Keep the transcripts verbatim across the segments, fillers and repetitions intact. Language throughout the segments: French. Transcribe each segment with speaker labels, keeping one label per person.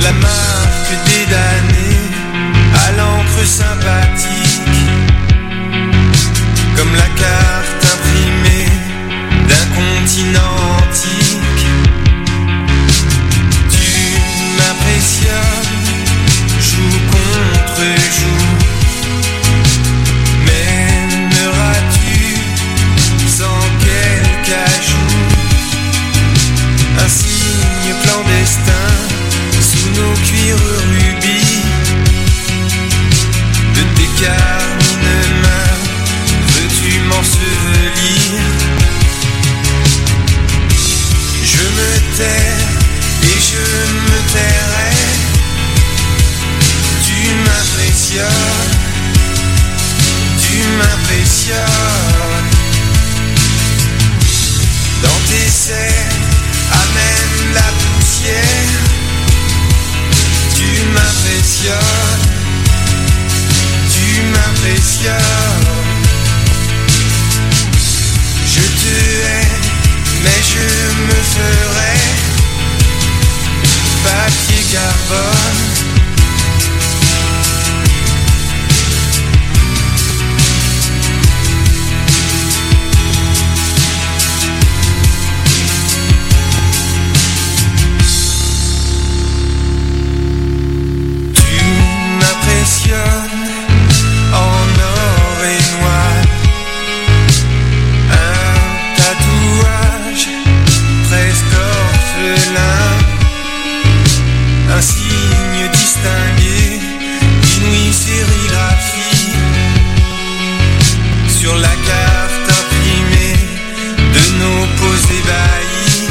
Speaker 1: la marque des damnés à l'encre sympathique, comme la carte imprimée d'un continent antique. Tu m'impressionnes, joue contre joue, m'aimeras-tu sans quelque ajout? Un signe clandestin sous nos cuirs rubis, de tes carmines mains veux-tu m'ensevelir? Je me tais et je me tairai. Tu m'impressionnes, tu m'impressionnes. Dans tes serres amène la poussière. Tu m'impressionnes, tu m'impressionnes. Je te hais, mais je me ferai papier carbone. En or et noir, un tatouage presque orphelin, un signe distingué d'inouïe sérigraphie sur la carte imprimée de nos peaux ébahies.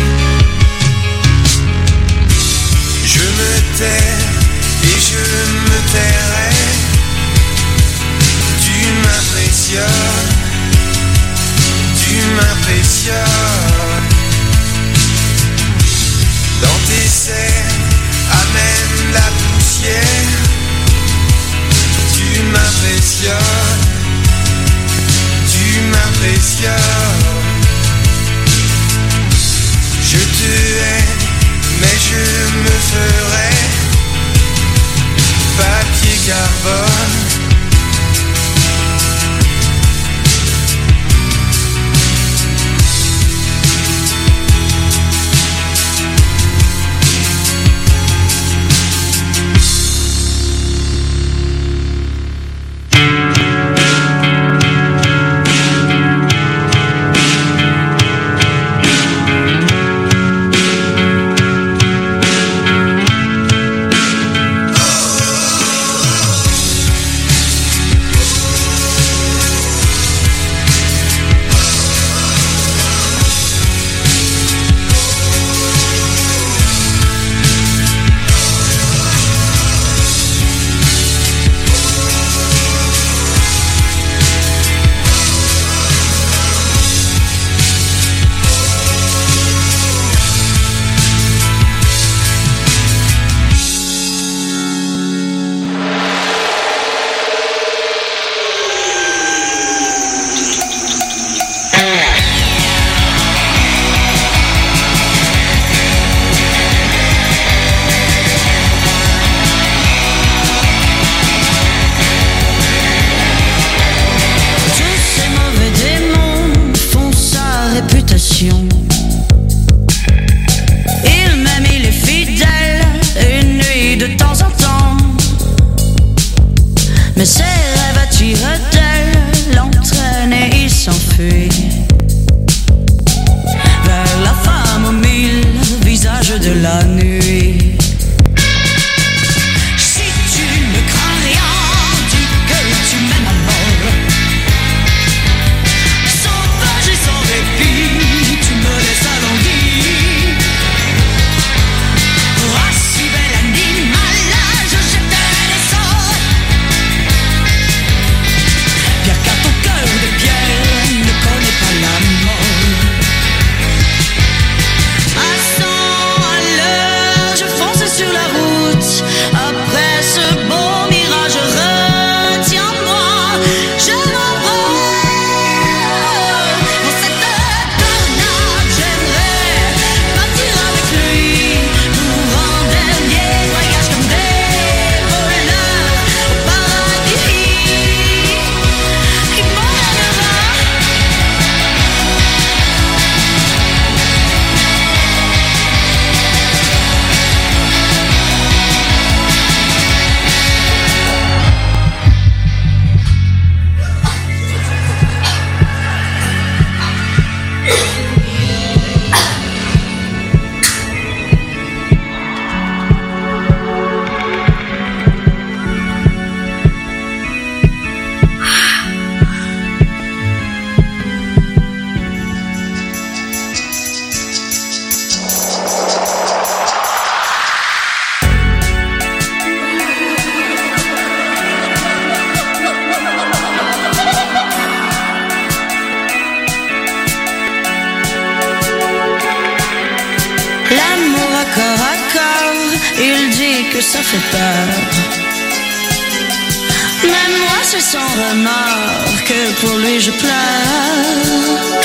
Speaker 1: Je me tais et je me tairai. Tu m'impressionnes, tu m'impressionnes. Dans tes serres amène la poussière. Tu m'impressionnes, tu m'impressionnes. Je te hais, mais je me ferai papier carbone.
Speaker 2: Voyage que ça fait peur. Même moi c'est sans remords que pour lui je pleure.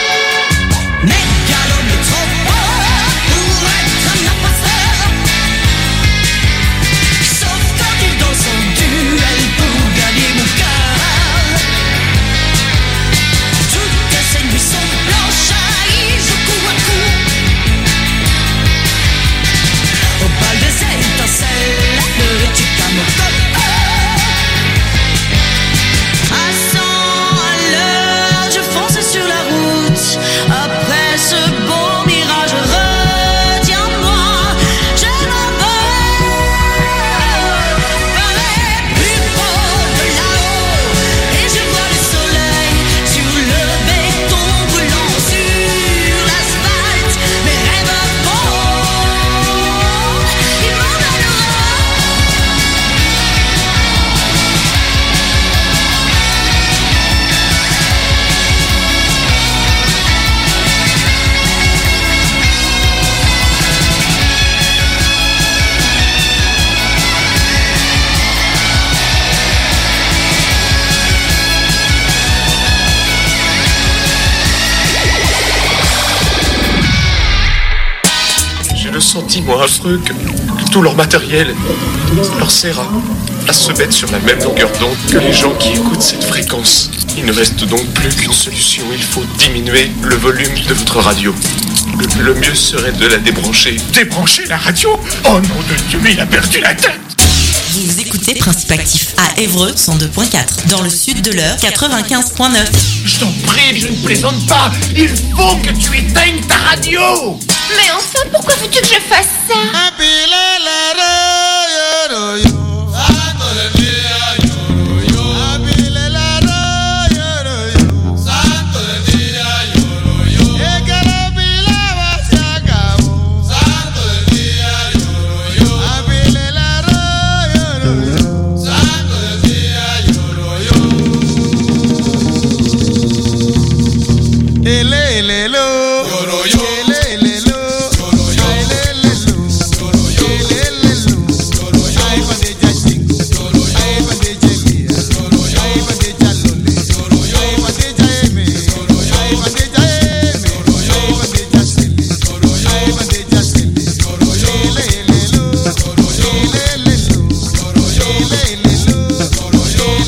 Speaker 3: Sentiment affreux que, que tout leur matériel leur sert à, à se mettre sur la même longueur d'onde que les gens qui écoutent cette fréquence. Il ne reste donc plus qu'une solution, il faut diminuer le volume de votre radio. Le, le mieux serait de la débrancher. Débrancher la radio? Oh nom de Dieu, il a perdu la tête!
Speaker 4: Vous écoutez Principe Actif à Évreux cent deux virgule quatre, dans le sud de l'Eure quatre-vingt-quinze virgule neuf.
Speaker 3: Je t'en prie, je ne plaisante pas. Il faut que tu éteignes ta radio.
Speaker 5: Mais enfin, pourquoi veux-tu que je fasse ça?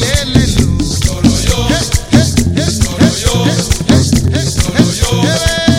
Speaker 6: Hey!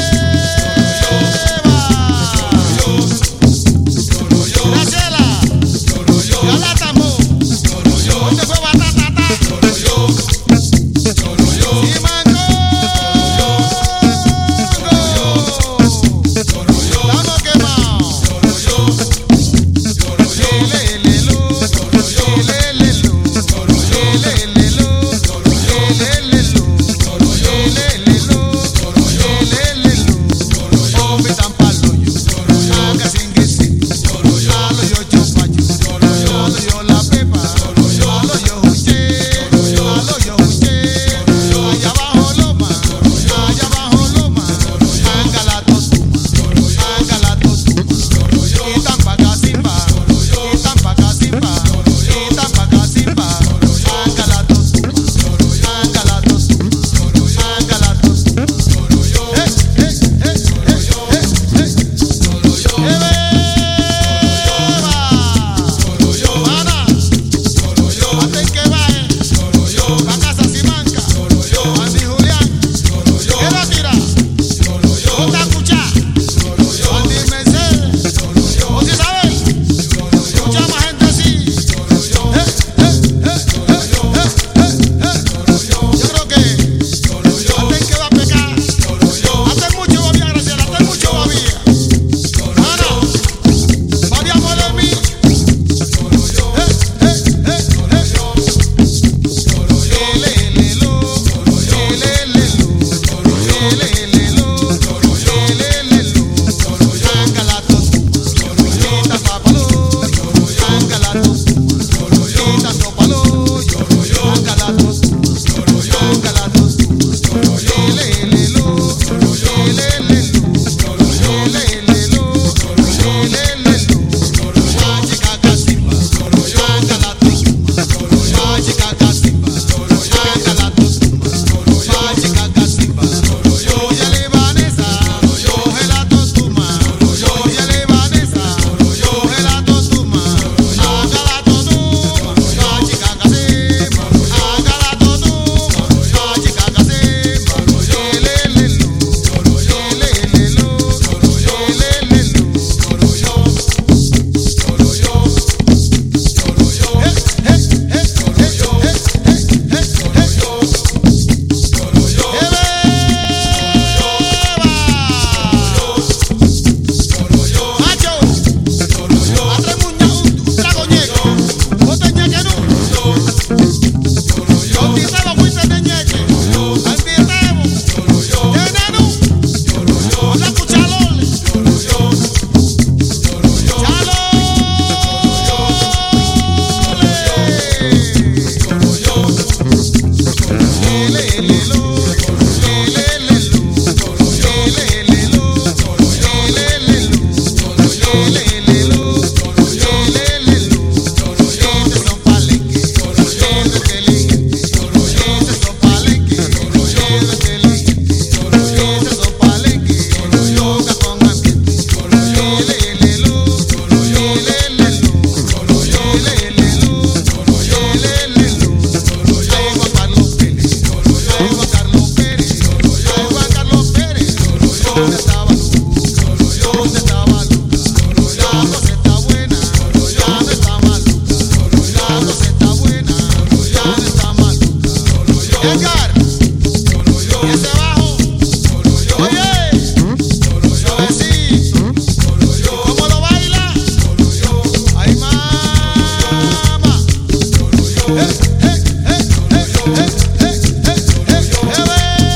Speaker 6: Edgar, y ese bajo, oye, suavecito, ¿cómo lo baila? Ay, mamá, eh, eh, eh, eh, eh, eh, eh, eh, eh,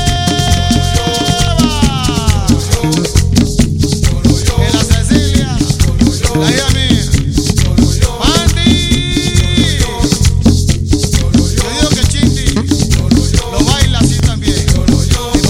Speaker 6: que la Cecilia, la hija mía, Andy, yo digo que Chindi lo baila así también.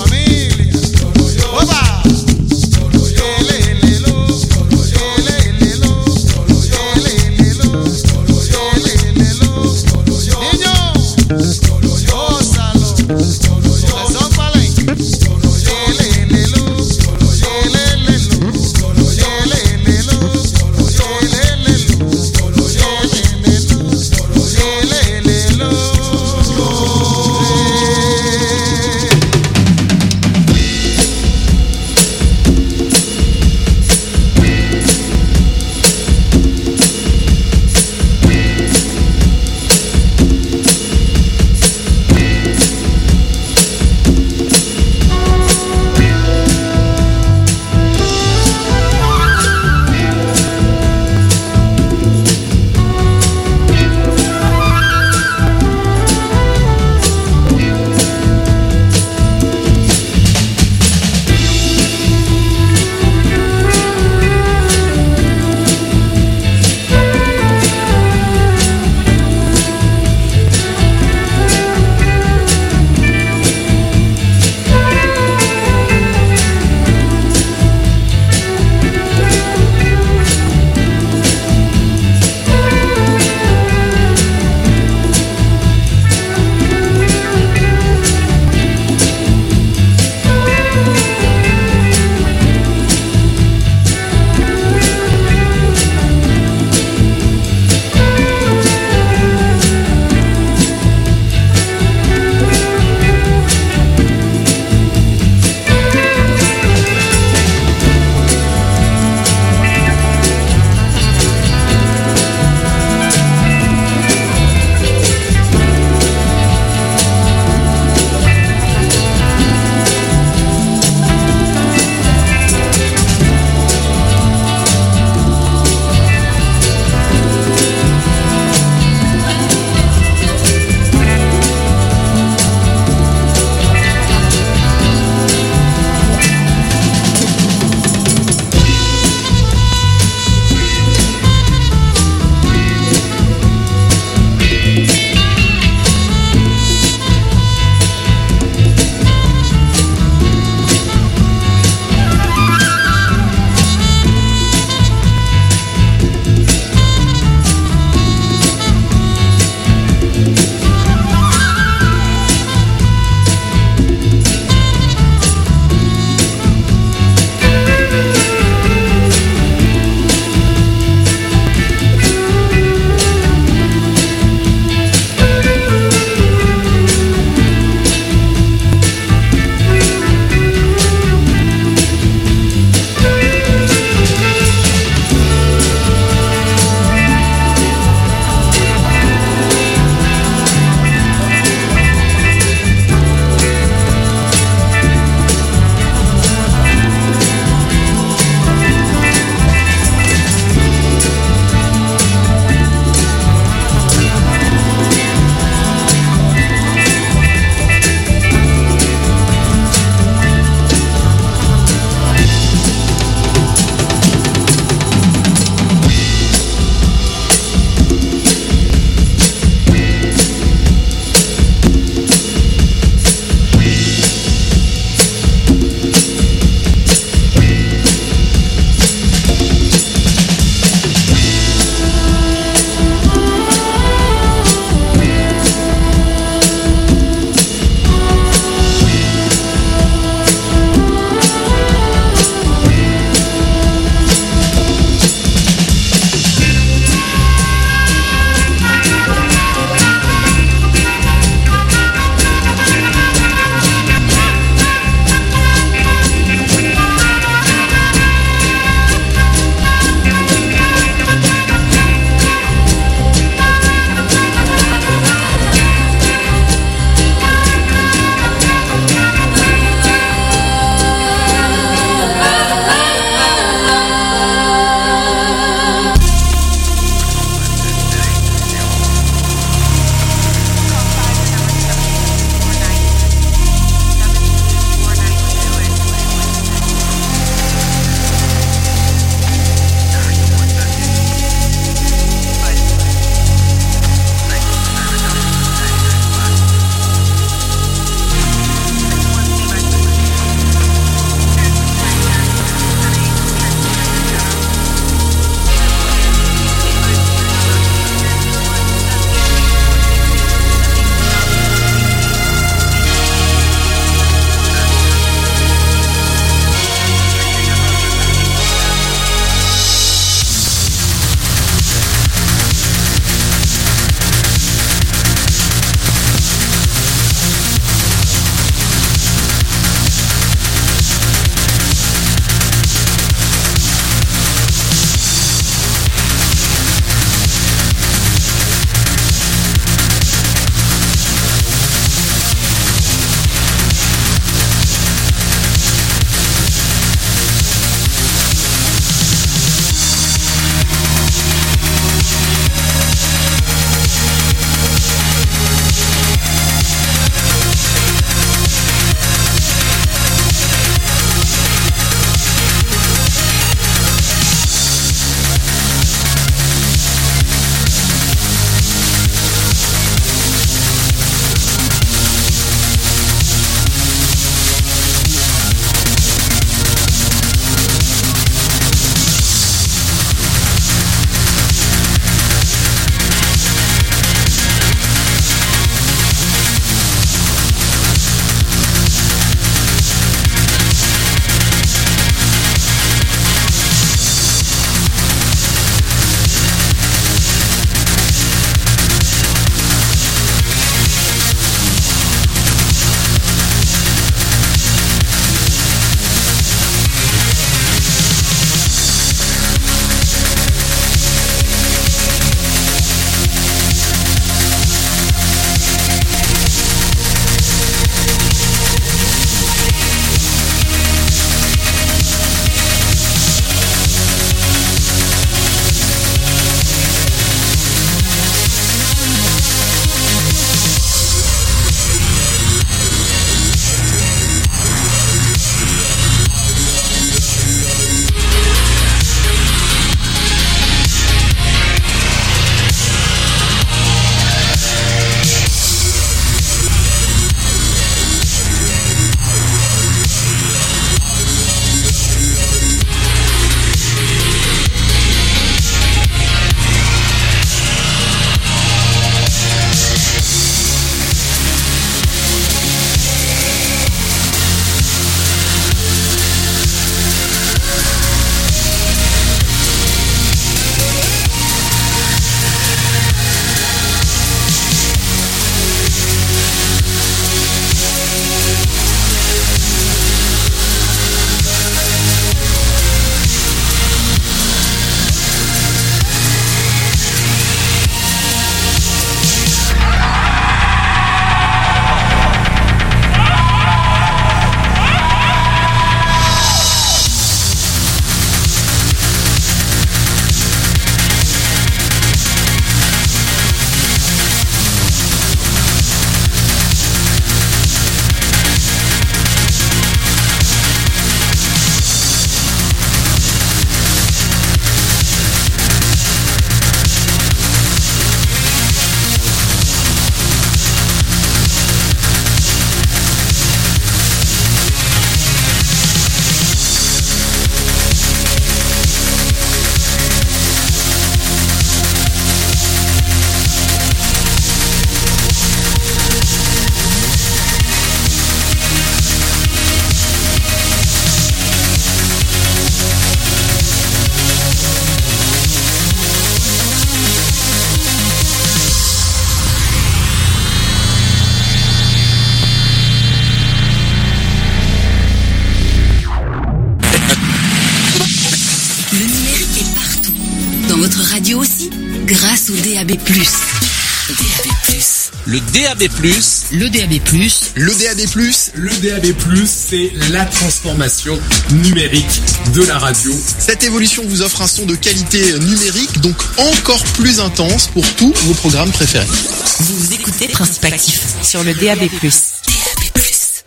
Speaker 4: passe au D A B plus. D A B plus.
Speaker 7: Le D A B plus.
Speaker 4: Le D A B plus.
Speaker 8: Le D A B plus.
Speaker 9: Le D A B plus, c'est la transformation numérique de la radio.
Speaker 8: Cette évolution vous offre un son de qualité numérique, donc encore plus intense pour tous vos programmes préférés.
Speaker 4: Vous écoutez Principe Actif sur le D A B plus. D A B plus.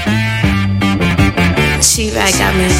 Speaker 5: She right got me.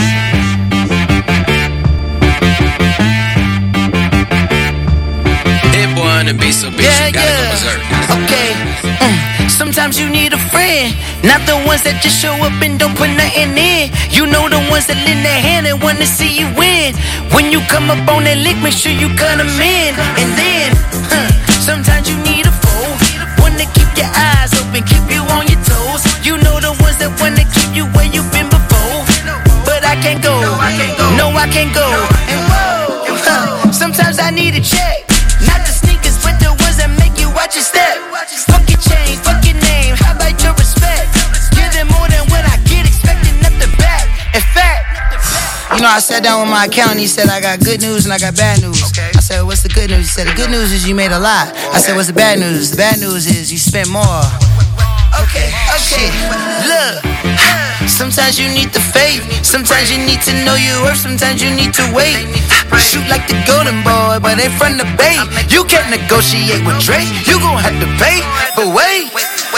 Speaker 10: And be so bitch, yeah, you gotta yeah. go berserk. Okay. Mm. Sometimes you need a friend, not the ones that just show up and don't put nothing in. You know the ones that lend their hand and wanna see you win. When you come up on that lick, make sure you cut them in. And then, huh, sometimes you need a foe, one to keep your eyes open, keep you on your toes. You know the ones that wanna keep you where you've been before. But I can't go, no I can't go, no, I can't go. And whoa, huh, sometimes I need a check. Not the sneakers, but the ones that make you watch your step. Fuck your chain, fuck your name, how about your respect? Give them more than what I get, expecting up the back. In fact, you know, I sat down with my accountant, he said I got good news and I got bad news. I said, what's the good news? He said, the good news is you made a lot. I said, what's the bad news? The bad news is you spent more. Okay, okay, look. Sometimes you need the faith, sometimes you need to know your worth, sometimes you need to wait. Shoot like the golden boy, but in front of Bay. You can't negotiate with Drake, you gon' have to pay. But wait,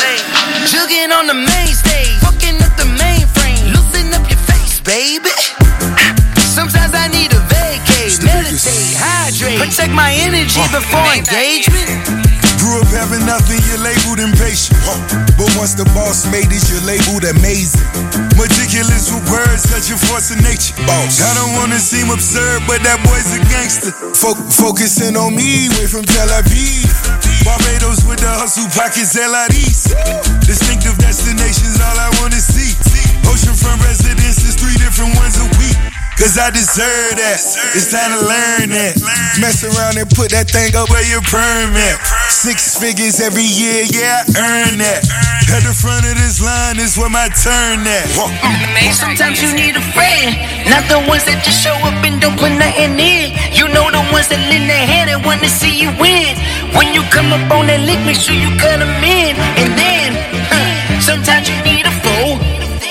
Speaker 10: jugging on the main stage, fucking up the mainframe, loosen up your face, baby. Sometimes I need a vacate, meditate, hydrate, protect my energy before engagement.
Speaker 11: Grew up having nothing, you're labeled impatient. But once the boss made it, you're labeled amazing. Meticulous with words, such a force of nature. Boss. I don't wanna seem absurd, but that boy's a gangster. Fo- focusing on me, way from Tel Aviv. Barbados with the hustle pockets, L I Ds. Distinctive destinations, all I wanna see. Oceanfront residences, three different ones a week. Cause I deserve that, it's time to learn that. Mess around and put that thing up where your permit. Six figures every year, yeah, I earn that. At the front of this line is where my turn at.
Speaker 10: Sometimes you need a friend, not the ones that just show up and don't put nothing in. You know the ones that lend their hand and wanna see you win. When you come up on that lick, make sure you cut them in. And then, huh, sometimes you need a foe.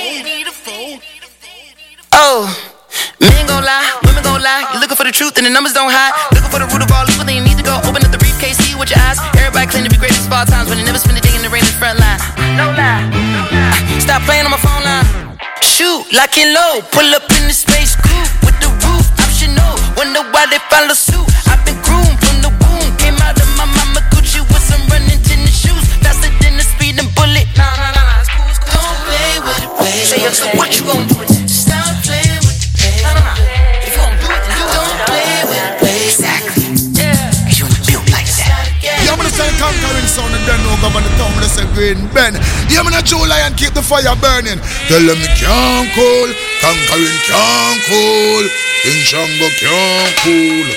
Speaker 10: Oh. Men gon' lie, women gon' lie. You're looking for the truth and the numbers don't hide. Looking for the root of all evil, then you need to go open up the briefcase, see with your eyes. Everybody claim to be great at all times, but they never spend a day in the rain in the front line. No lie, no lie. Stop playing on my phone line. Shoot, lock and load. Pull up in the space coupe with the roof optional. Wonder why they follow suit. I've been groomed from the womb. Came out of my mama Gucci with some running tennis shoes. Faster than the speeding bullet. Nah, nah, nah, nah, it's cool, it's cool. Don't play with it, baby. Say, yo, so what you gon' do with it? Stop playing with it. If you gon' do it, then you don't play with it, baby. Exactly. Yeah. You built like that.
Speaker 6: Yeah, I'm gonna say conquering sound and then no governor the town, I'm gonna say green Ben. Yeah, I'm gonna July and keep the fire burning. Tell them it can't cool, conquering can't cool, in Shango can't cool.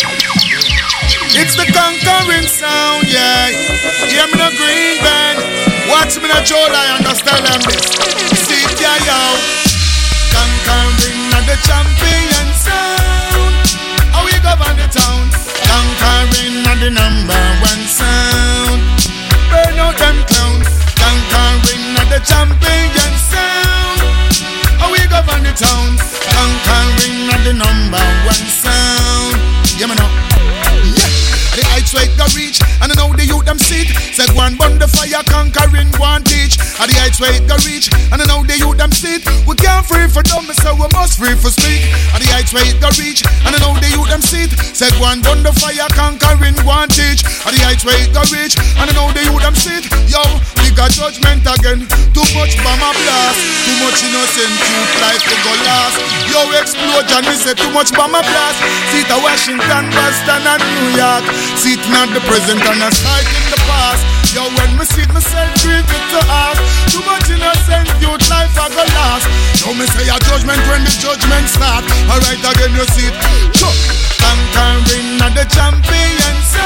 Speaker 6: It's the conquering sound, yeah. Yeah, I'm gonna green Ben. Watch me not July and just tell them this. See it, yeah, yo. Conquering and the champion sound. How we govern the town. Conquering and the number one sound. Burn out them clowns. Conquering and the champion sound. How we govern the town. Conquering and the number one sound. Yeah, me know. Yeah. The heights where it go reach, and I know the youth them sit. Said one burn the fire, conquering one teach. At the heights where it go reach, and I know the youth them sit. We can't free for dumb, so we must free for speak. At the heights where it go reach, and I know the youth them sit. Said one burn the fire, conquering one teach. At the heights where it go reach, and I know the youth them sit. Yo, we got judgment again. Too much bomber blast, too much innocent youth life to go last. Yo, explosion, we say too much bomber blast. See the Washington, Boston, and New York. Sitting at the present and a sight in the past. Yo, when me see myself grieving to ask. Too much innocent youth life I go last. Now me say a judgment when the judgment start. Alright again you see it. Conquering and the champion.